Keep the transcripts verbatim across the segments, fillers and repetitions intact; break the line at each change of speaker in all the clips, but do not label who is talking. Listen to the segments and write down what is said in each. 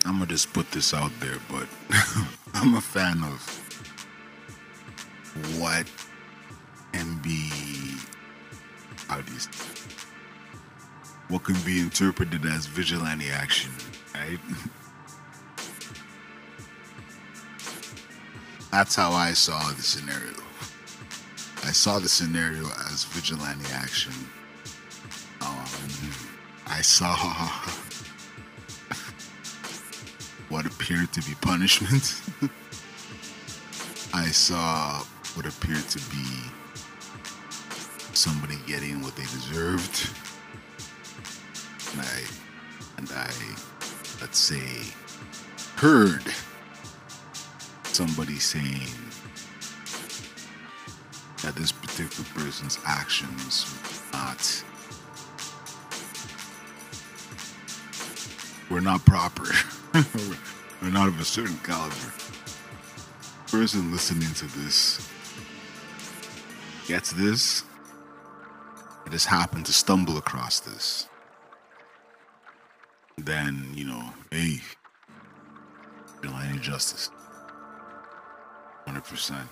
I'm gonna just put this out there, but I'm a fan of what can be, how do you, what can be interpreted as vigilante action, right? That's how I saw the scenario. I saw the scenario as vigilante action. Um, I saw what appeared to be punishment. I saw what appeared to be somebody getting what they deserved. And I, and I, let's say, heard somebody saying that this particular person's actions were not, were not proper. We're not of a certain caliber. The person listening to this gets this. I just happened to stumble across this. Then, you know, hey, vigilante justice. one hundred percent.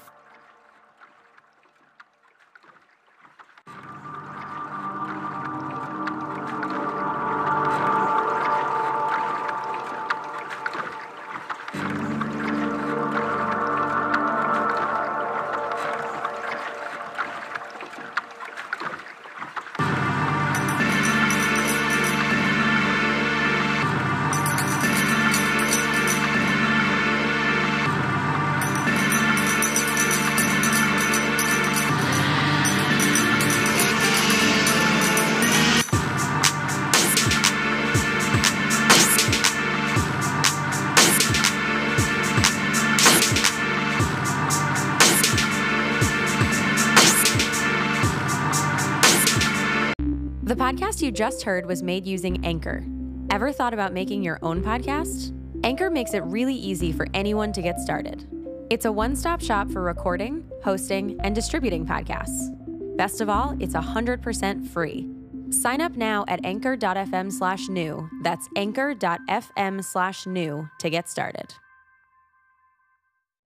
The podcast you just heard was made using Anchor. Ever thought about making your own podcast? Anchor makes it really easy for anyone to get started. It's a one-stop shop for recording, hosting, and distributing podcasts. Best of all, it's one hundred percent free. Sign up now at anchor.fm slash new. That's anchor.fm slash new to get started.